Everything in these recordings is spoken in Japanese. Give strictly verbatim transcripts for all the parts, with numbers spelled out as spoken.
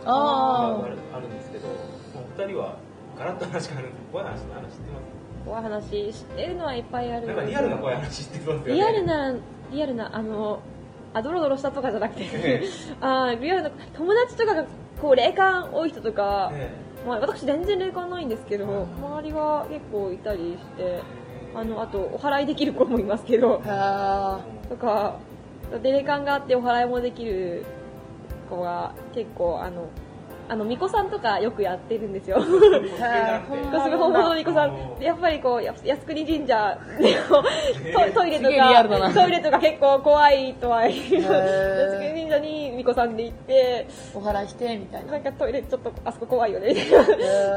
ああるんですけど、お二人はガラッと話があるんですけど、怖い話の話知ってます？ 怖い話知ってるのはいっぱいある。 なんかリアルな怖い話知ってそうですよね。 リアルなリアルなあのあドロドロしたとかじゃなくてあリアルな友達とかがこう霊感多い人とか、ええ、まあ、私全然霊感ないんですけど、うん、周りは結構いたりして、あのあとお祓いできる子もいますけどとか、霊感があってお祓いもできる子が結構あのあの巫女さんとかよくやってるんですよ。コスプレ本物の巫女さんで、やっぱりこう靖国神社でト, トイレとかトイレとか結構怖いとは言う。靖国神社に巫女さんで行ってお祓いしてみたいな。 なんかトイレちょっとあそこ怖いよねみたいな。 あとも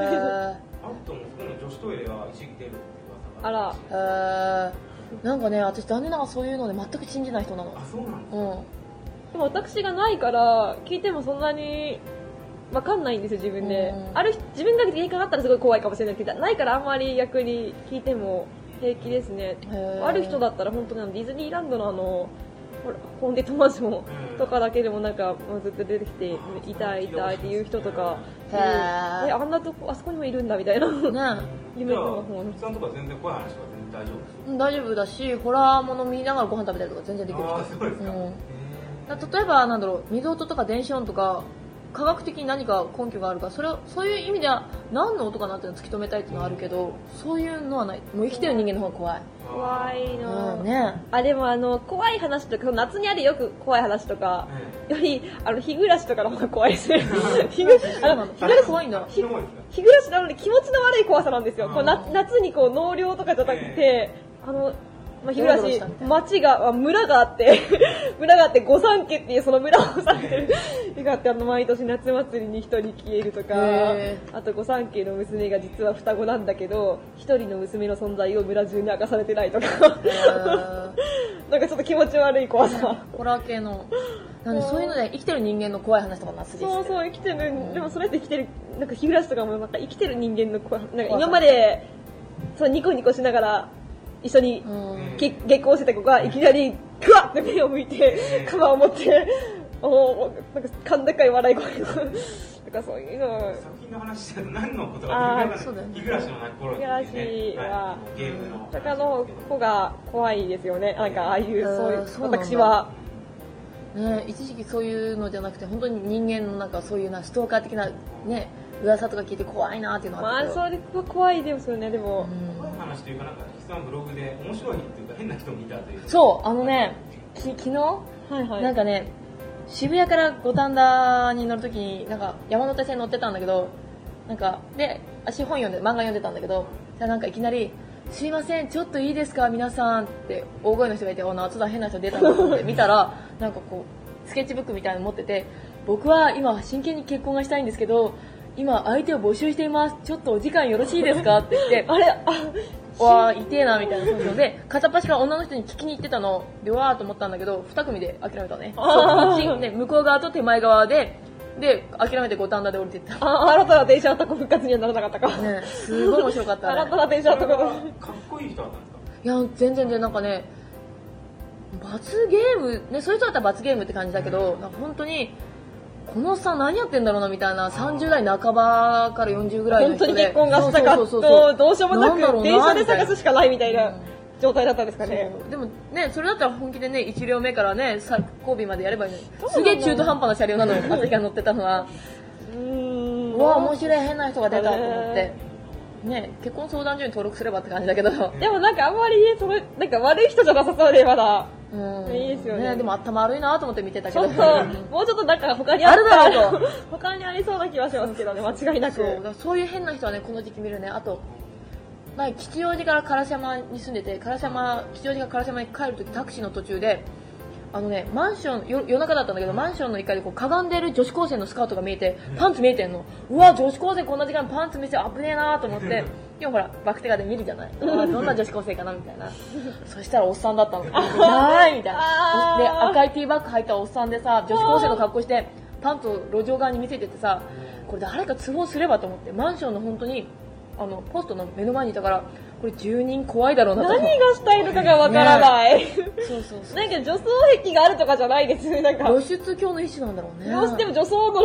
女子トイレは一時出るって噂が。 あら。なんかね、私残念ながらそういうので全く信じない人なの。 あ、そうなんですか。 うん。 でも私がないから聞いてもそんなにわかんないんですよ、自分で。ある自分が霊感あったらすごい怖いかもしれないけど、ないからあんまり逆に聞いても平気ですね。ある人だったら本当にディズニーランドのあのホーンテッドマンションとかだけでもなんかずっと出てきて痛い痛いっていう人とか、えあんなとこあそこにもいるんだみたいな。 ね、夢の本さんとか全然怖い話は全然大丈夫です。 大丈夫だし、ホラーもの見ながらご飯食べたりとか全然できる人。 あ、そうですか。うん、 例えばなんだろう、水音とか電子音とか科学的に何か根拠があるか、それをそういう意味では何の音かなっていうのを突き止めたいっていうのはあるけど、そういうのはない。もう生きてる人間の方が怖い。 怖いの、 うん、ね。 あ、でもあの怖い話とか夏にあるよく怖い話とか、うん、よりあの日暮らしとかの方が怖いですね。日暮らしあの日暮らし怖いんだ。日暮らしなので気持ちの悪い怖さなんですよ。こうな夏にこう納涼とかじゃなくて、あのまあ、日暮らし町が村があって村があって御三家っていうその村を治めてる日があって、あの毎年夏祭りに一人消えるとか、あと御三家の娘が実は双子なんだけど一人の娘の存在を村中に明かされてないとかなんかちょっと気持ち悪い怖さ。 ホラー系のなんでそういうので生きてる人間の怖い話とかなすぎて。 そうそう生きてる、うん、でもそれって生きてるなんか日暮らしとかもなんか生きてる人間の怖いなんか今までそうニコニコしながら一緒に結婚してた子がいきなりグワッて目を向いてカバンを持っておなんか甲高い笑い声のなんかそういうの作品の話してる何のことかっていう日暮らしの泣く頃っていうね、 日暮らしはゲームの他の子が怖いですよね。なんかああいうそういう私はね、一時期そういうのじゃなくて本当に人間のなんかそういうなストーカー的なね噂とか聞いて怖いなっていうのがあって、まあそれは怖いですよね。でも怖い話というかなんか岸さんブログで面白いっていうか変な人もいたという。 そうあのねき昨日、はいはい、なんかね渋谷から五反田に乗るときになんか山手線乗ってたんだけどなんかで私本読んで漫画読んでたんだけどなんかいきなりすいませんちょっといいですか皆さんって大声の人がいて、お夏だ変な人出たなと思って見たらなんかこうスケッチブックみたいなの持ってて、僕は今真剣に結婚がしたいんですけど今相手を募集しています、ちょっとお時間よろしいですかって言ってあれあわー痛えなみたいなそうそうで片っ端から女の人に聞きに行ってたのでわーと思ったんだけどに組で諦めたね。そうで向こう側と手前側でで諦めて五反田で降りていった。 あ新たな電車のとこ復活にはならなかったか、 ね、すごい面白かった、ね、 新たな電車のとこかっこいい人だったんですか？ いや全然でなんかね罰ゲームね、そういう人だったら罰ゲームって感じだけど、なんか本当にこのおっさん何やってんだろうなみたいなさんじゅう代半ばからよんじゅうぐらいの人で本当に結婚がしたかとどうしようもなく電車で探すしかないみたいな状態だったんですかね。 でもねそれだったら本気でねいち両目からね最後尾までやればいいのにすげえ中途半端な車両なのよ私が乗ってたのは。うーんうわ面白い変な人が出たと思ってね、結婚相談所に登録すればって感じだけどでもなんかあんまりそのなんか悪い人じゃなさそうでまだうんいいですよ ね, ねでも頭悪いなと思って見てたけどちょっともうちょっとなんか他にあるだろうと他にありそうな気はしますけどね間違いなく。 そうだそういう変な人はねこの時期見るね。あと吉祥寺から烏山に住んでて烏山吉祥寺から烏山に帰るときタクシーの途中であのねマンション夜中だったんだけどマンションのいっかいでこうかがんでる女子高生のスカートが見えてパンツ見えてんの。うわ女子高生こんな時間パンツ見せて危ねえなと思って今ほらバクテカで見るじゃないどんな女子高生かなみたいなそしたらおっさんだったのないみたいなで赤いティーバッグ入ったおっさんでさ女子高生の格好してパンツを路上側に見せててさこれ誰か通報すればと思ってマンションの本当にあのポストの目の前にいたからこれ住人怖いだろうなと何がしたいのかがわからない、ね、 そうそうそうなんか女装癖があるとかじゃないですなんか露出狂の一種なんだろうね。 どうしても女装の、 う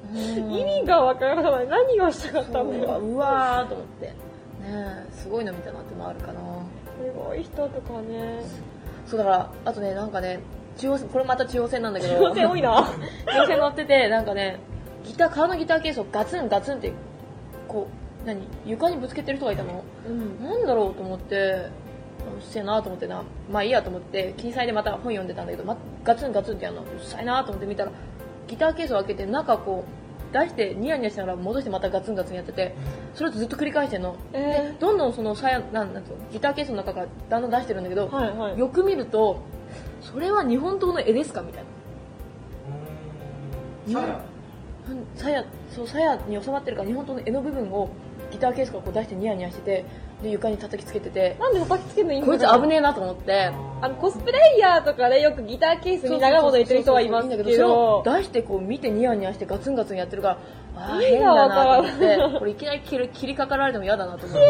意味がわからない。何をしたかったんだよ。 うわーと思ってねえ、すごいの見たなってのあるかな。 すごい人とかね。 そうだからあとね、なんかね、中央線、これまた中央線なんだけど、 中央線多いな。 中央線乗ってて、なんかね、ギター、革のギターケースをガツンガツンってこう何床にぶつけてる人がいたの、うん、なんだろうと思って、うっせえなと思ってな、まあいいやと思って金彩でまた本読んでたんだけど、ま、ガツンガツンってやるのうっさいなと思って見たら、ギターケースを開けて中こう出してニヤニヤしながら戻してまたガツンガツンやってて、それをずっと繰り返してんの、えー、でどんどんそのさやなんなんつうのギターケースの中からだんだん出してるんだけど、はいはい、よく見るとそれは日本刀の絵ですかみたいな。さやさやそうさやに収まってるから日本刀の絵の部分をギターケースからこう出してニヤニヤしてて、で床に叩きつけてて、 なんで叩きつけるのいいんだろう。 こいつ危ねえなと思って、 あのコスプレイヤーとかでよくギターケースに長物入れてる人はいますけど、それを出してこう見てニヤニヤしてガツンガツンやってるから、ああ変だなと思って、これいきなり切る切りかかられても嫌だなと思って、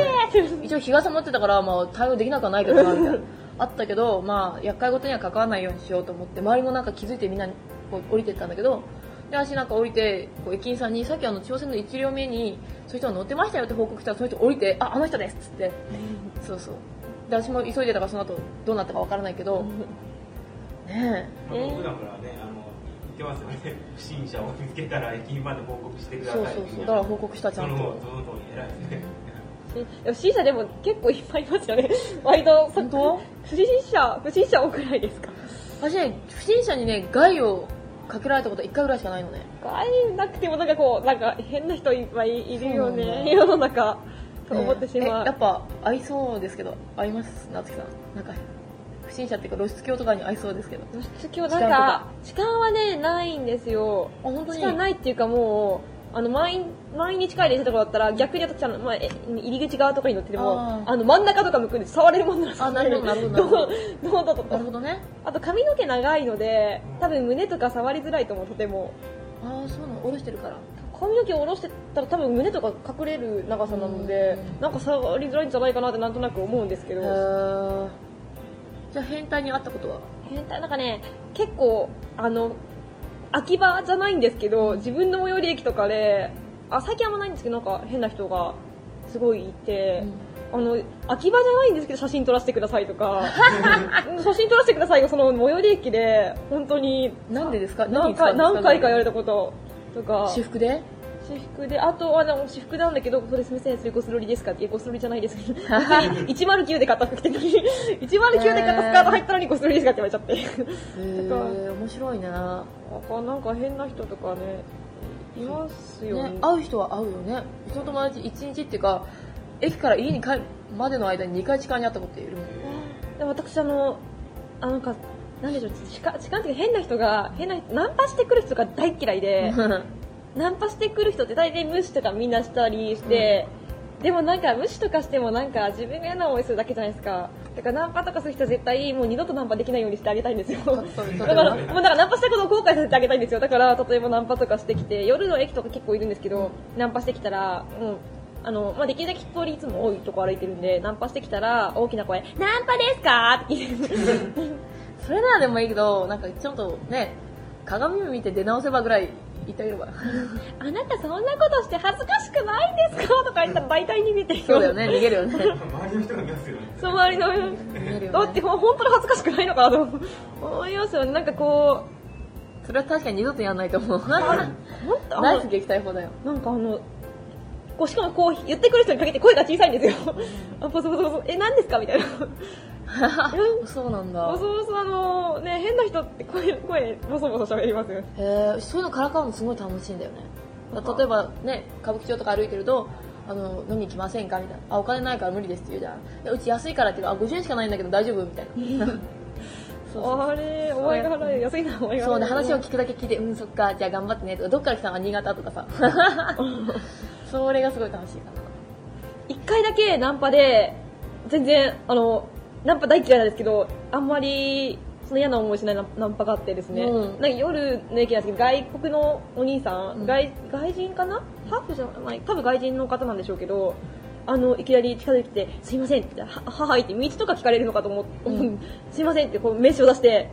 一応日傘持ってたからまあ対応できなくはないけどなみたいなあったけど、まあ厄介事には関わらないようにしようと思って周りもなんか気づいてみんなこう降りてったんだけど、で私なんか降りてこう駅員さんにさっきあの朝鮮のいち両目にそういう人が乗ってましたよって報告したら、その人降りてああの人ですっつって、そうそうで私も急いでたからその後どうなったかわからないけどねえ、えー、普段からねあの言ってますよね、不審者を見つけたら駅員まで報告してください。 そうそうそう、だから報告したちゃんと。 そのその通り偉いですね。 不審者でも結構いっぱいいますよね。割と本当？ 不審者不審者多くないですか？ 私ね不審者にね害をかけられたこといっかいぐらいしかないのね。 害なくてもなんかこうなんか変な人いっぱいいるよね、世の中と思ってしまう、 ね、やっぱ合いそうですけど、合います夏木さん。なんか不審者っていうか露出狂とかに合いそうですけど。 露出狂なんか痴漢はねないんですよ。 あ本当に？ 痴漢ないっていうかもうあの満員満員に近い電車とかだったら逆に私あの、まあ、入り口側とかに乗ってても あ, あの真ん中とか向くんで触れるもんなんですよ。 あなるほどなるほどなるほどどうだとなるほどね。 あと髪の毛長いので多分胸とか触りづらいと思う。とてもああそうなの、下ろしてるから髪の毛を下ろしてたら多分胸とか隠れる長さなのでなんか触りづらいんじゃないかなってなんとなく思うんですけど。 じゃあ変態に会ったことは？ 変態なんかね結構あの秋葉じゃないんですけど自分の最寄り駅とかであ最近あんまないんですけどなんか変な人がすごいいて、うん、あの秋葉じゃないんですけど写真撮らせてくださいとか写真撮らせてくださいがその最寄り駅で本当になんでですか？ 何回何回か言われたこととか。 私服で？ 私服であとは私服なんだけどそれすみませんそれゴスロリですかっていやゴスロリじゃないですけどいちまるきゅうで買った服着てるのにいちまるきゅうで買ったスカート入ったのにゴスロリですかって言われちゃってへー面白いね。 なんか変な人とかねいますよ ね, ね会う人は会うよね。うちの友達いちにちっていうか駅から家に帰るまでの間ににかい痴漢に会ったこといるもん。 でも私あのあなんかなんでしょう痴漢痴漢っていうか変な人が変なナンパしてくる人が大嫌いでナンパしてくる人って大体無視とかみんなしたりして、うん、でもなんか無視とかしてもなんか自分が嫌な思いするだけじゃないですか。だからナンパとかする人は絶対もう二度とナンパできないようにしてあげたいんですよ。だからもうだからナンパしたことを後悔させてあげたいんですよ。だから例えばナンパとかしてきて夜の駅とか結構いるんですけど、うん、ナンパしてきたら、うんあのまあ、できるだけ通りいつも多いとこ歩いてるんでナンパしてきたら大きな声ナンパですかって言うそれならでもいいけどなんかちょっとね鏡を見て出直せばぐらい言ってあげればあなたそんなことして恥ずかしくないんですかとか言ったら大体逃げてるよ。 そうだよね逃げるよね周りの人が見ますよね。 そう周りの人逃げるよね。 だって本当に恥ずかしくないのかなと思いますよね。なんかこうそれは確かに二度とやらないと思うナイス撃退法だよ。 なんかあのこうしかもこう言ってくる人にかけて声が小さいんですよあポソポソポソえ何ですかみたいなそうなんだ。 ボソボソあのね変な人って声声ボソボソ喋りますよ。 へえそういうのからかうのすごい楽しいんだよね。例えばね歌舞伎町とか歩いてるとあの飲みに来ませんかみたいなあお金ないから無理ですって言うじゃん。いやうち安いからって言うあごじゅうえんしかないんだけど大丈夫みたいなそうそうあれお前が払え安いなお前が払えそうね話を聞くだけ聞いてうんそっかじゃあ頑張ってねとかどっから来たの新潟とかさそれがすごい楽しいかな。 一回だけナンパで全然あのナンパ大嫌いなんですけどあんまりその嫌な思いしないナンパがあってですね、うん、なんか夜の駅なんですけど外国のお兄さん、うん、外, 外人かなハーフじゃない多分外人の方なんでしょうけどあのいきなり近づいてきてすいませんってはははいって道とか聞かれるのかと思って、うん、すいませんってこう名刺を出して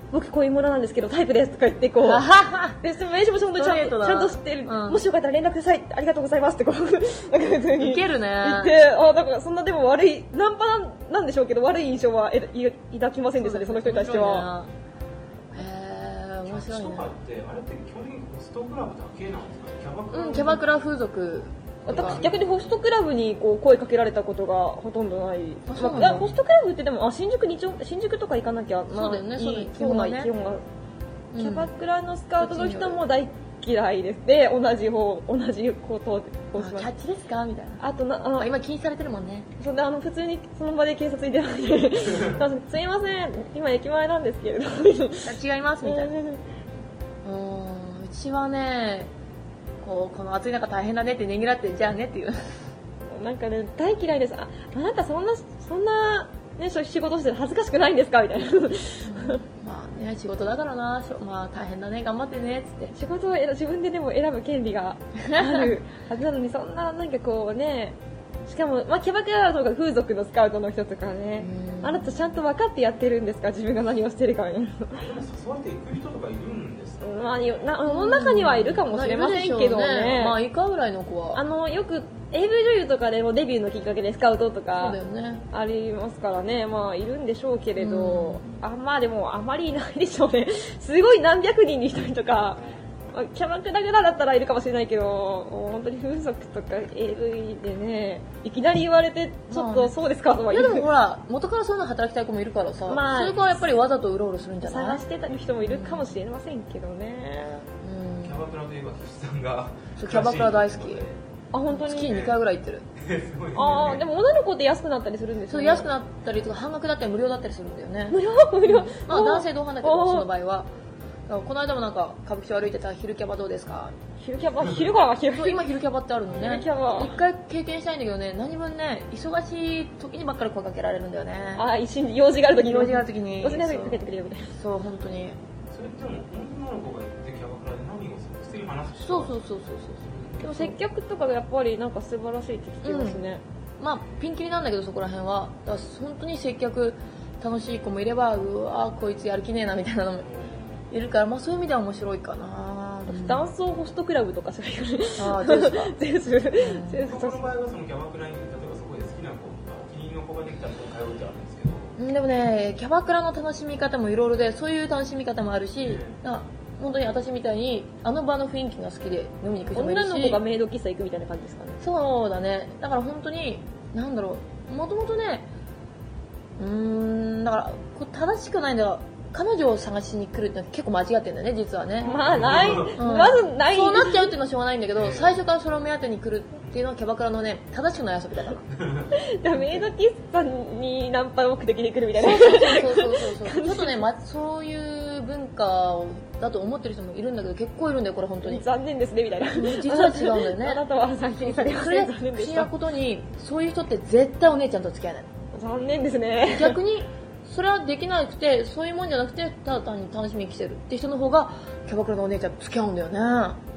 僕こういうものなんですけどタイプですとか言ってこうで名刺もちゃんとちゃんとちゃんと知ってる、うん、もしよかったら連絡くださいありがとうございますってこうなんか普通にいけるね言ってあだからそんなでも悪いナンパなんなんでしょうけど悪い印象は抱きませんでしたねその人に対しては。 へー面白いね。 とかってあれって基本的にホストクラブだけなんですか？キャバクラ、 うん、キャバクラ風俗。 私逆にホストクラブにこう声かけられたことがほとんどない。まあ、いやホストクラブってでもあ新宿にちょ新宿とか行かなきゃまあそうだよね。 いい基本がいい基本がキャバクラのスカウトの人も大嫌いです。で同じ方同じことをこうします。 キャッチですかみたいな。 あとなあの今禁止されてるもんね。 そんであの普通にその場で警察に出ないですいません今駅前なんですけれど違いますみたいな。うんうちはね。こうこの暑い中大変だねってねぎらってじゃあねっていうなんかね大嫌いです。ああなたそんなそんなね仕事して恥ずかしくないんですかみたいな、うん、 まあね仕事だからなまあ大変だね頑張ってねっつって仕事を自分ででも選ぶ権利があるはずなのにそんななんかこうねしかも、まあ、キャバクラとか風俗のスカウトの人とかねあなたちゃんと分かってやってるんですか自分が何をしてるかみたいな誘われていく人とかいるんですか？ まあ、なその中にはいるかもしれませんけどね、 ねまあ以下ぐらいの子はあのよく エーブイ 女優とかでもデビューのきっかけでスカウトとかそうだよ、ね、 ありますからねまあいるんでしょうけれど、うん、あまあでもあまりいないでしょうねすごい何百人に一人とかキャバクラぐらいだったらいるかもしれないけど本当に風俗とか エーブイ でねいきなり言われてちょっとそうですかとは言う、 まあね、いやでもほら元からそういうの働きたい子もいるからさ、まあ、それからやっぱりわざとうろうろするんじゃない探してた人もいるかもしれませんけどね、 うん、キャバクラといえば岸さんがキャバクラ大好きあ本当に月ににかいぐらい行ってるすごい、ね、 あでも女の子って安くなったりするんですよね。 そう安くなったりとか半額だったり無料だったりするんだよね無料無料、 まあ男性同伴だけどその場合はこの間もなんか歌舞伎町歩いてた昼キャバどうですか昼キャバ昼から昼今昼キャバってあるのね昼キャバ一回経験したいんだけどね何分ね忙しい時にばっかり声かけられるんだよねあ一瞬用事がある時に用事がある時に用事がある時にかけてくれるみたいなそう本当にそれっても女の子が行ってキャバクラで何をする普通に話すそうそうそうそうそうでも接客とかがやっぱりなんか素晴らしいって聞きますね、 うん、まあピンキリなんだけどそこら辺はだから本当に接客楽しい子もいればうわこいつやる気ねえなみたいなのもいるから、まあ、そういう意味では面白いかな、 うん、ダンスホストクラブとかそういうあゼウスかゼウスゼウスその場合はそのキャバクラに例えばそこで好きな子とかお気に入りの子ができたら通うってあるんですけどでもねキャバクラの楽しみ方もいろいろでそういう楽しみ方もあるし、うん、本当に私みたいにあの場の雰囲気が好きで飲みに行く人もいるし女の子がメイド喫茶行くみたいな感じですかね。 そうだねだから本当になんだろうもともとねうーんだからこう正しくないんだよ彼女を探しに来るって結構間違ってるんだよね実はねまあない、うん、まずないそうなっちゃうっていうのはしょうがないんだけど最初からそれを目当てに来るっていうのはキャバクラのね正しくない遊びだからメイド喫茶にナンパ目的に来るみたいなそうそうそうそうちょっとね、ま、そういう文化だと思ってる人もいるんだけど結構いるんだよこれ本当に残念ですねみたいな実は違うんだよねあなたは残念されません残念でした。 不思議なことにそういう人って絶対お姉ちゃんと付き合えない残念ですね逆にそれはできなくてそういうもんじゃなくてただ単に楽しみに来てるって人の方がキャバクラのお姉ちゃんと付き合うんだよね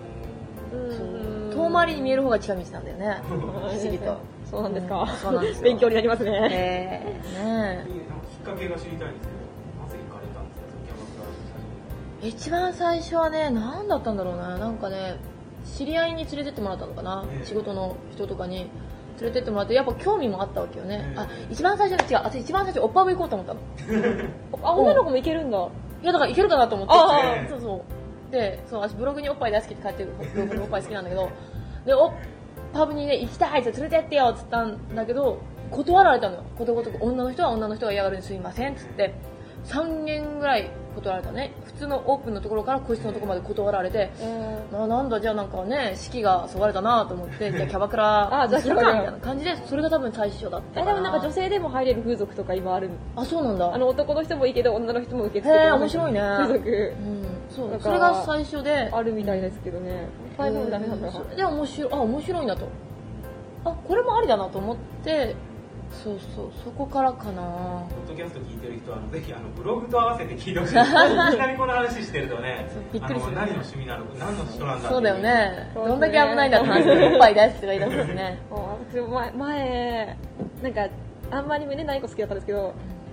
そう遠回りに見える方が近道なんだよね不思議とそうなんですか、 うん、そうなんですよ勉強になりますねえー、ねきっかけが知りたいんですけどなぜ行かれたんですかキャバクラ一番最初はね何だったんだろうななんかね知り合いに連れてってもらったのかな、えー、仕事の人とかに連れてってもらってやっぱ興味もあったわけよね、うん、あ一番最初に違う私一番最初おっぱぶ行こうと思ったのあ女の子も行けるんだいやだから行けるかなと思ってあそうそうでそう私ブログにおっぱい大好きって書いてるブログにおっぱい好きなんだけどでおっパブにね行きたいって連れてってよっつったんだけど断られたのよことごとく女の人は女の人が嫌がるにすいませんっつってさんけんぐらい断られたね普通のオープンのところから個室のところまで断られて、えー、なんだじゃあなんかね式がそがれたなと思ってじゃあキャバクラするかみたいな感じでそれが多分最初だったえでもなんか女性でも入れる風俗とか今あるあそうなんだあの男の人もいいけど女の人も受け付けてへー面白いね風俗、 うん、そうそれが最初であるみたいですけどねファイブもダメなんだそれで面白いあ面白いなとあこれもありだなと思ってそうそうそこからかなポッドキャスト聞いてる人はぜひあのブログと合わせて聞いてほしいいきなりこの話してるとねびっくりする、ね、 何の趣味なのか何の人なんだそうだよねどんだけ危ないんだって話でおっぱい大好きとか言い出すんですね私前前なんかあんまり胸ない子好きだったんですけど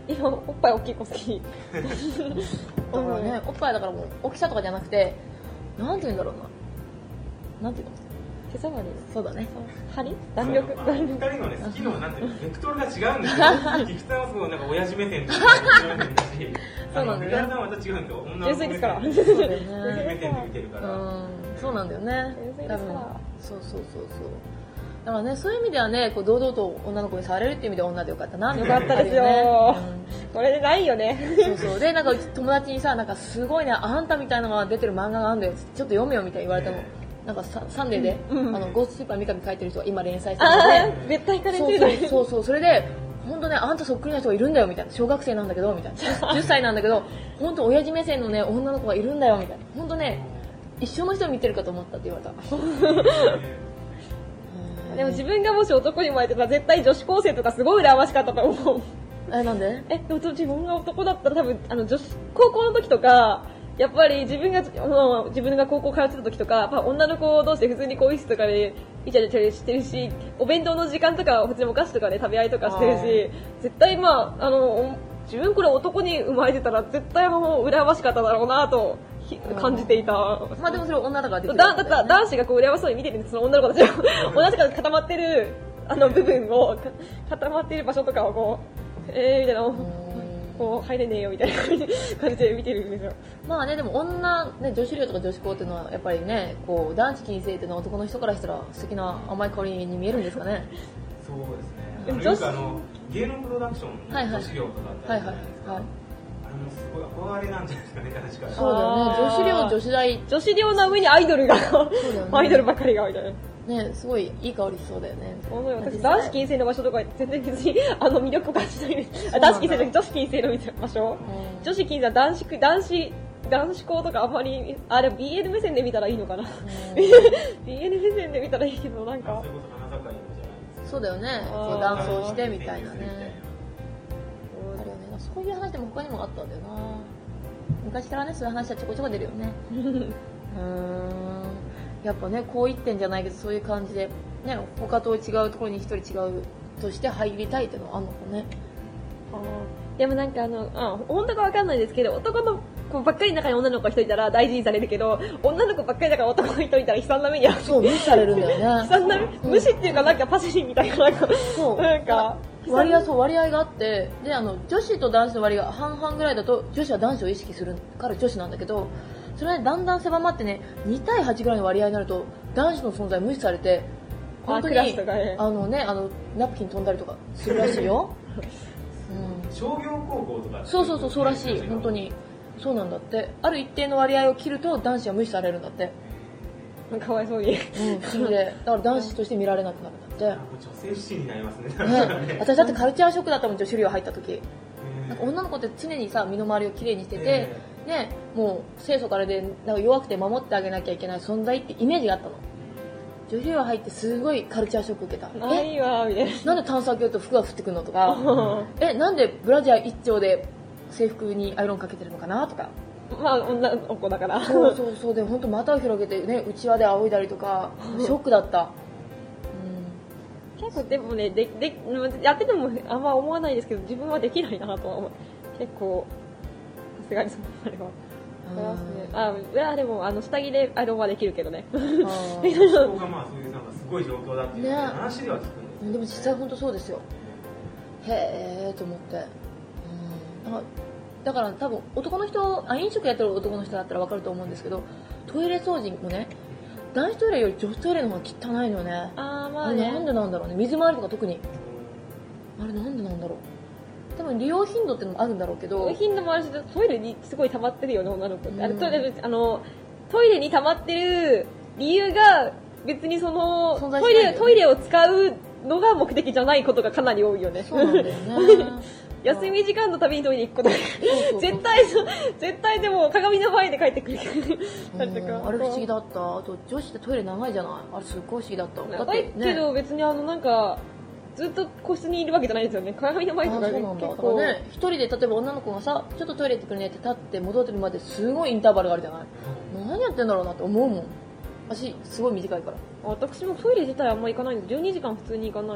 今おっぱい大きい子好きだからね、おっぱいだからもう大きさとかじゃなくて、なんて言うんだろうな、なんて言うの、 手触り。 そうだね。 針？弾力？ まあ、二人のね、好きの、なんていうの、ベクトルが違うんですよ。菊さんはすごい、なんか親父目線とか、目線だし、 そうなんだよね。 あの、さんはまた違うんですよ。女の子純粋ですから。 そうだよね。 目線で見てるから。 うん、そうなんだよね。 純粋ですから。 そうそうそうそう。だからね、そういう意味ではね、こう堂々と女の子に触れるっていう意味では女でよかったな。 よかったですよ。これでないよね。 そうそう。で、なんか友達にさ、なんかすごいね、あんたみたいなのが出てる漫画があるんだよ。ちょっと読めよみたいに言われたの。なんかサンデーで、うん、あのゴーストスーパー三上書いてる人が今連載してるので、絶対かれてる。 そうそうそう、それで、本当ね、あんたそっくりな人がいるんだよみたいな、小学生なんだけどみたいな、じゅっさいなんだけど、本当親父目線のね、女の子がいるんだよみたいな、本当ね、一生の人を見てるかと思ったって言われた。 でも自分がもし男に生まれてたら絶対女子高生とかすごい羨ましかったと思う。 え、なんで？ え、でも自分が男だったら多分、あの女子、高校の時とか、やっぱり自分が、もう自分が高校通ってた時とか、やっぱ女の子同士で普通に更衣室とかでイチャイチャしてるし、お弁当の時間とか普通にお菓子とかで食べ合いとかしてるし、絶対まあ、あの、自分これ男に生まれてたら絶対もう羨ましかっただろうなと感じていた。 まあでもそれ女だからできる、 ね。だ、だったら男子がこう羨ましそうに見てるんです、その女の子たちを。女の子が固まってる、あの部分を、固まってる場所とかをこう、えーみたいな。こう入れねえよみたいな感じで見てるんですよ。 まあね、でも女、ね、女子寮とか女子校っていうのはやっぱりね、こう男子禁制っていうのは男の人からしたら素敵な甘い香りに見えるんですかね。 そうですね。よくあの芸能プロダクションの女子寮とかってあるじゃないですか。あれもすごい憧れなんじゃないですかね、確かに。 そうだよね。女子寮、女子大、 女子寮の上にアイドルが、アイドルばかりがみたいな。 ね、すごいいい香りしそうだよね。 私男子禁制の場所とか全然別にあの魅力を感じないです。男子禁制の女子禁制の場所、うん、女子禁制は男子男子男子校とかあんまりあれ ビーエル 目線で見たらいいのかな。うん、ビーエル 目線で見たらいいけどなんか。 そうだよね。そう男装してみたいなね。あるよね。そういう話でも他にもあったんだよな。昔からねそういう話はちょこちょこ出るよね。うーん。やっぱね、こう一点じゃないけど、そういう感じで、ね、他と違うところに一人違うとして入りたいっていうのはあんのかね。 あでもなんかあの、あ本当かわかんないですけど、男の子ばっかりの中に女の子が一人いたら大事にされるけど、女の子ばっかりだから男が一人いたら悲惨な目に遭う。 そう、無視されるんだよね。 悲惨な目、うん、無視っていうかなんかパシリみたいな、なんか、そう。なんか、 割合、そう、割合があって、で、あの、女子と男子の割合が半々ぐらいだと、女子は男子を意識するから女子なんだけど、それはだんだん狭まってね、に対はちぐらいの割合になると男子の存在無視されて、本当に あ,、ね、あのね、あのナプキン飛んだりとかするらしいよ。 うん、商業高校とかそうそうそうそうらしい、本当にそうなんだって。ある一定の割合を切ると男子は無視されるんだって。 かわいそうに。 うん、不思議で、だから男子として見られなくなるんだって。 女性不信になりますね。 ね、私だってカルチャーショックだったもん、女子寮入った時。なんか女の子って常にさ身の回りをきれいにしてて、ね、もう清楚からでなんか弱くて守ってあげなきゃいけない存在ってイメージがあったの。女子寮入ってすごいカルチャーショック受けた。 ないわみたいな。 なんで炭酸系と服が降ってくるのとかえなんでブラジャー一丁で制服にアイロンかけてるのかなとか。 まあ女の子だからそうそうそう。で本当股を広げてね内輪で仰いだりとかショックだった。 結構でもねででやっててもあんま思わないですけど自分はできないなとは思う。結構さすがにそのあれはあね、あでもあの下着でアイロンはできるけどね。 そこがまあそういうなんかすごい状況だっていう話では聞くんです、 ね、でも実際本当そうですよ。へーと思って、うん、だからだから多分男の人あ飲食やってる男の人だったら分かると思うんですけど、トイレ掃除もね男子トイレより女子トイレの方が汚いのよね。 あーまあね。 あれなんでなんだろうね。水回りとか特にあれなんでなんだろう。多分利用頻度ってのもあるんだろうけど、 利用頻度もあるしトイレにすごい溜まってるよね女の子って、うん、あれトイレあのトイレに溜まってる理由が別にそのトイレトイレを使うのが目的じゃないことがかなり多いよね。 そうなんだよね。 休み時間のたびにトイレ行くこと絶対絶対でも鏡の前で帰ってくる。 あれ不思議だった。あと女子ってトイレ長いじゃない。あれすっごい不思議だった。 長いけど別にあのなんかずっと個室にいるわけじゃないですよね。鏡の前とか結構ね、一人で例えば女の子がさちょっとトイレ行ってくれねって立って戻ってるまですごいインターバルがあるじゃない。何やってんだろうなって思うもん。足すごい短いから。 私もトイレ自体あんま行かないんでじゅうにじかん普通に行かない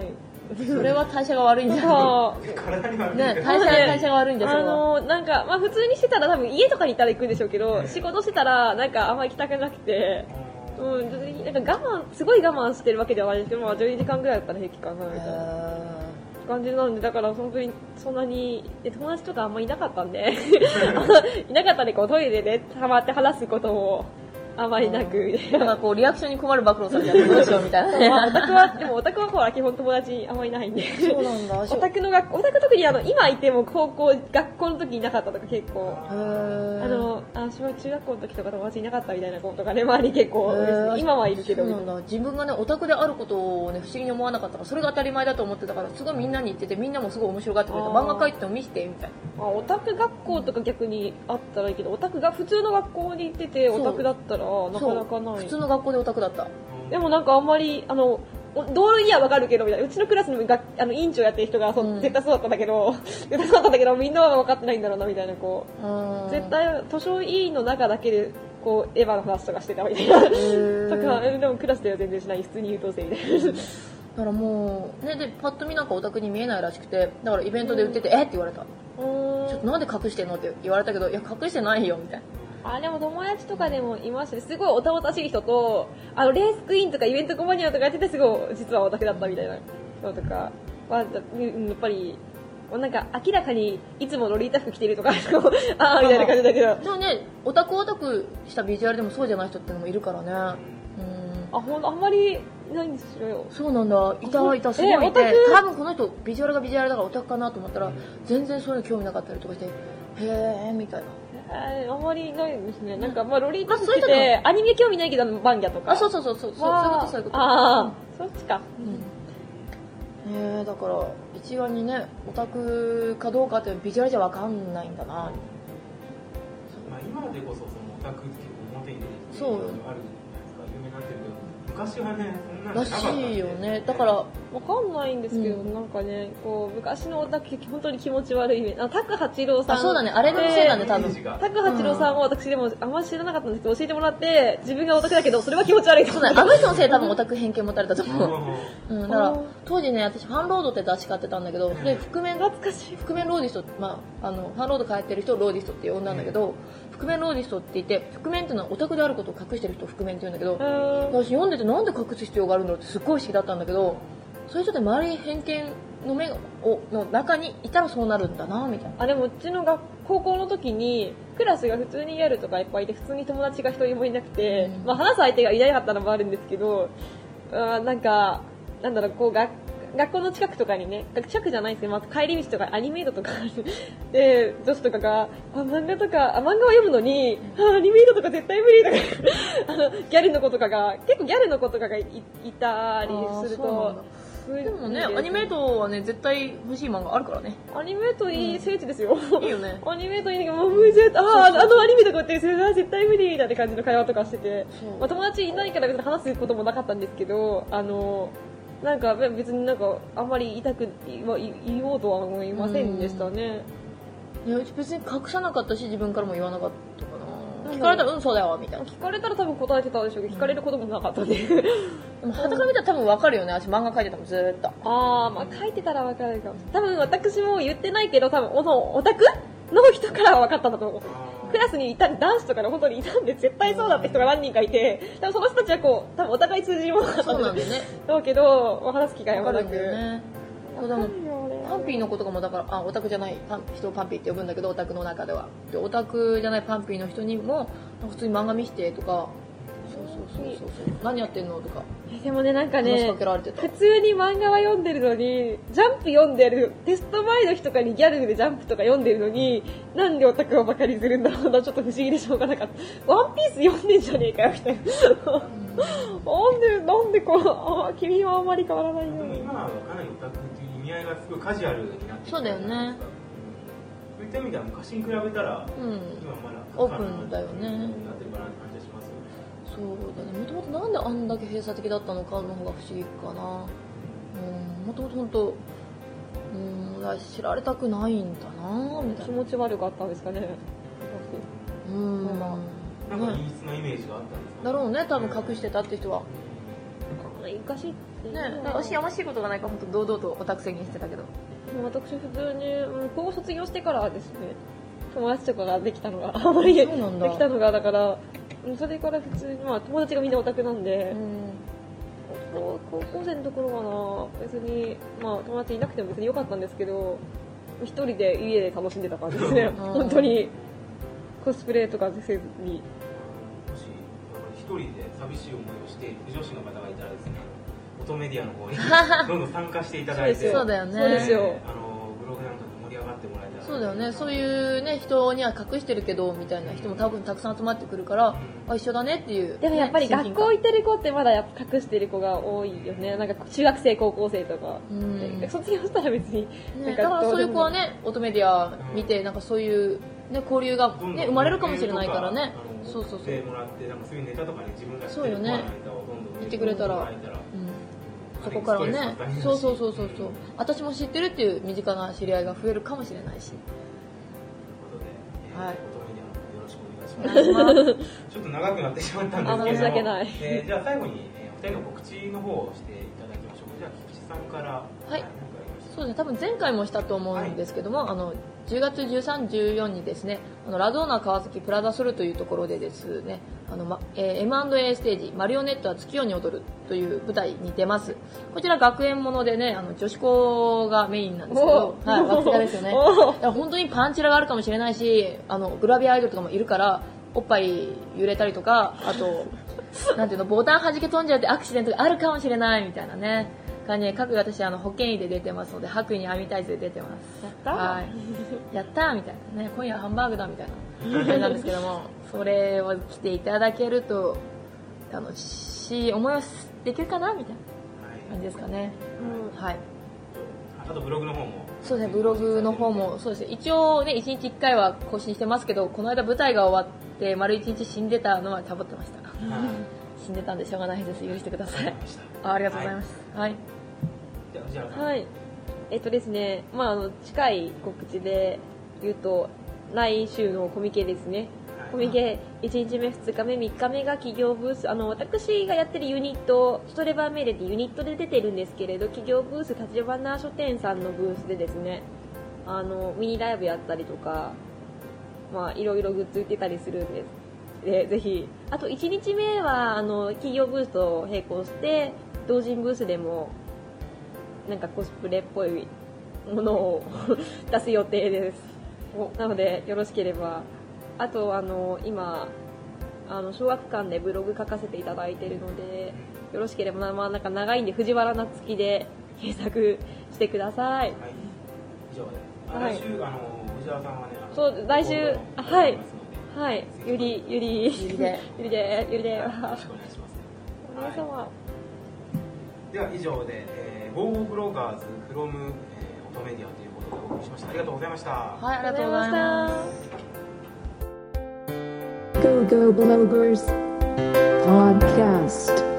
それは代謝が悪いんじゃない体に悪いね、代謝代謝が悪いんじゃないあのなんか、まあ、普通にしてたら多分家とかにいたら行くんでしょうけど、仕事してたらなんかあんまり行きたくなくて、うん、なんか我慢すごい我慢してるわけではないですけど、まあ、じゅうにじかんぐらいだったら平気かなみたいな感じなんで、だから本当にそんなに友達とかあんまりいなかったんでいなかったんでこうトイレでたまって話すこともあまりなく、 なんかこうリアクションに困る暴露されちゃってどうしようみたいなね。 まあ、オタクはでもオタクはほら基本友達あんまりいないんで。 そうなんだ。 オタクの学オタク特にあの今いても高校学校の時いなかったとか結構。あのあ小中学校の時とか友達いなかったみたいな子とかね周り結構今はいるけど。 そうなんだ。自分がねオタクであることをね不思議に思わなかったからそれが当たり前だと思ってたからすごいみんなに言っててみんなもすごい面白がってくれた。漫画描いても見せてみたいな。 あオタク学校とか逆にあったらいいけどオタクが普通の学校に行っててオタクだったらなかなか。 普通の学校でオタクだった。 でもなんかあんまりあの同類にはわかるけどみたいなうちのクラスのがあの委員長やってる人がそう、うん、絶対そうだったんだけど絶対そうだったんだけどみんなは分かってないんだろうなみたいなこう絶対図書委員の中だけでこうエヴァの話とかしてたみたいなとかでもクラスでは全然しない普通に優等生みたいな。だからもうねでパッと見なんかオタクに見えないらしくてだからイベントで売ってて、うん、えって言われた。ちょっとなんで隠してんのって言われたけどいや隠してないよみたいな。 あでも友達とかでもいましたね。すごいおたおたしい人とあのレースクイーンとかイベントコマニアとかやっててすごい実はオタクだったみたいな人とかはやっぱりなんか明らかにいつもロリータ服着てるとかああみたいな感じだけどでもねオタクオタクしたビジュアルでもそうじゃない人ってのもいるからね。うんあほんあんまりないんですよ。 そうなんだいたいたすごいいて多分この人ビジュアルがビジュアルだからオタクかなと思ったら全然そういうの興味なかったりとかしてへえみたいな。 ああまりないですね。なんかまあロリータ服着てアニメ興味ないけどバンギャとか。 あそうそうそうそうそういうことそういうこと。 ああそっちか。 うん、ねだから一概にねオタクかどうかってビジュアルじゃわかんないんだな。まあ今でこそそのオタクっていう表に出てきてそうあるじゃないですか有名になってるけど。昔はね、そんなのらしいよね。だからわかんないんですけど、うん、なんかね、こう昔のオタク本当に気持ち悪いイメージ。あ、タク八郎さん。 あ、そうだね。あれのせいだね、多分。 タク八郎さんは私でもあんまり知らなかったんですけど、教えてもらって自分がオタクだけどそれは気持ち悪い。 そうだね。あの人のせいで多分オタク偏見持たれたと思う。うん、だから当時ね、私ファンロードって雑誌買ってたんだけど、それ覆面懐かしい。覆面ローディスト、まああのファンロード書いてる人をローディストって呼んだんだけど。覆面ローディストって言って覆面っていうのはオタクであることを隠してる人を覆面って言うんだけど私読んでてなんで隠す必要があるんだろうってすっごい不思議だったんだけどそういう人って周りに偏見の目をの中にいたらそうなるんだなみたいな。 あでもうちの学高校の時にクラスが普通にギャルとかいっぱいいて普通に友達が一人もいなくて、うんまあ、話す相手がいなかったのもあるんですけどあなんかなんだろうこう学学校の近くとかにね、近くじゃないですけど、まあ、帰り道とかアニメートとかで、女子とかが、あ、漫画とか、あ、漫画を読むのに、あ、アニメートとか絶対無理とか、あの、ギャルの子とかが、結構ギャルの子とかが い, いたりすると、 でもね、アニメートはね、絶対欲しい漫画あるからね。 アニメートいい聖地ですよ。 うん、いいよね。 アニメートいいんだけど、もう無絶、ああ、あのアニメとかって、それは絶対無理だって感じの会話とかしてて、まあ、友達いないから別に話すこともなかったんですけど、あの、なんか別になんかあんまり言いたく言おうとは思いませんでしたね。 いや別に隠さなかったし自分からも言わなかったかな。聞かれたらうんそうだよみたいな。 聞かれたら多分答えてたでしょうけど、聞かれることもなかったんで。でも傍から見たら多分わかるよね。私漫画描いてたもんずーっと。 ああまあ書いてたらわかるかも。多分私も言ってないけど多分このオタクの人からは分かったんだと思う。クラスにいた男子とかで本当にいたんで絶対そうだって人が何人かいて多分その人たちはこう多分お互い通じるものがあったんだよね。だけど話す機会はなくね。でもパンピーの子とかもだからあオタクじゃないパン人をパンピーって呼ぶんだけどオタクの中ではでオタクじゃないパンピーの人にも普通に漫画見してとかそうそうそうそう何やってんのとかでもねなんかね話しかけられてた。 普通に漫画は読んでるのにジャンプ読んでるテスト前の日とかにギャルでジャンプとか読んでるのになんでオタクをバカにするんだろうなちょっと不思議でしょうがなかったワンピース読んでんじゃねえかよみたいななんでなんでこうあ君はあんまり変わらないよ。 でも今はかなりオタクっていう意味合いがすごいカジュアルになってきてそうだよね。 そういった意味では昔に比べたら、 うん、 今まだオープンだよね。 なってるかなって感じがしますよね。 そうだね。もともとなんであんだけ閉鎖的だったのかの方が不思議かな。うん、もともと本当うん知られたくないんだなみたいな。 気持ち悪かったんですかね。 うん。 なんか陰湿なイメージがあったんですか、 だろうね多分隠してたって人は。 隠生かしってね、私やましいことがないから本当堂々とオタク宣言してたけど、 私普通に、うん、高校卒業してからですね、友達とかができたのがあまりできたのがだから、それから普通に、まあ、友達がみんなオタクなんで、うん、高校生のところはな別に、まあ、友達いなくても別に良かったんですけど、一人で家で楽しんでた感じですね本当にコスプレとかせずに。 もし一人で寂しい思いをしている女子の方がいたらですね、音メディアの方にどんどん参加していただいてそうだよね、 そうですよ、 あのブログなんかで盛り上がってもらえたら。 そうだよね、そういうね人には隠してるけどみたいな人も多分たくさん集まってくるから、うん、あ一緒だねっていう、ね、 でもやっぱり学校行ってる子ってまだやっぱ隠してる子が多いよね。なんか中学生高校生とか、うん、卒業したら別に、 ね、だからそういう子はね音メディア見てなんかそういう、ね、交流が、ね、生まれるかもしれないからね。そうそうそう。 もらってなんかそういうネタとかね自分が知ってるネタをどんどん言ってくれたら、うん、そこからね、そうそうそうそうそう、私も知ってるっていう身近な知り合いが増えるかもしれないし。ということで、はい、音メディアのよろしくお願いします。ちょっと長くなってしまったんですけど、 申し訳ない。 えー、じゃあ最後に、えー、お二人の告知の方をしていただきましょう。じゃあ菊池さんから。 はい。そうですね、多分前回もしたと思うんですけども、はい、あのじゅうがつじゅうさん、じゅうよっかにですね、あのラドーナ川崎プラザソルというところでですね、あの、まえー、エムアンドエー ステージマリオネットは月夜に踊るという舞台に出ます。こちら学園ものでね、あの女子校がメインなんですけど、はい、学生ですよね。だから本当にパンチラがあるかもしれないし、あのグラビアアイドルとかもいるからおっぱい揺れたりとか、あとなんていうのボタン弾け飛んじゃうってアクシデントがあるかもしれないみたいなね。感じで各私あの保健医で出てますので、白衣に網タイツで出てます。 やったー、 はい、やったーみたいなね、今夜はハンバーグだみたいな感じなんですけども、それを来ていただけると楽しい思いをできるかなみたいな感じですかね。うん、はい。 あとブログの方も。 そうですね、ブログの方もそうですね。一応ねいちにちいっかいは更新してますけど、この間舞台が終わって丸いちにち死んでたのはサボってました。死んでたんでしょうがないです。許してください。あ、ありがとうございます。はい。はいはい。えっとですね、まあ、あの近い告知で言うと、来週のコミケですね。コミケいちにちめ、ふつかめ、みっかめが企業ブース、あの私がやってるユニット、ストレバーメーレってユニットで出てるんですけれど、企業ブース、立花書店さんのブースでですね、あのミニライブやったりとか、まあいろいろグッズ売ってたりするんです。でぜひ、あといちにちめはあの企業ブースと並行して同人ブースでもなんかコスプレっぽいものを出す予定です。なのでよろしければ。あとあの今あの小学館でブログ書かせていただいているので、よろしければ、まあ、なんか長いんで藤原夏樹で検索してください。はい、 以上で、はい、来週あの藤原さんはね、 そう来週はいはい、ゆりゆりゆりでゆりでゆりでよろしくお願いします。お願いします。 では以上で、えー、ゴーゴーブロガーズフロム、えー、音メディアということでお送りしました。ありがとうございました。 はい、ありがとうございます。 Go Go Bloggers Podcast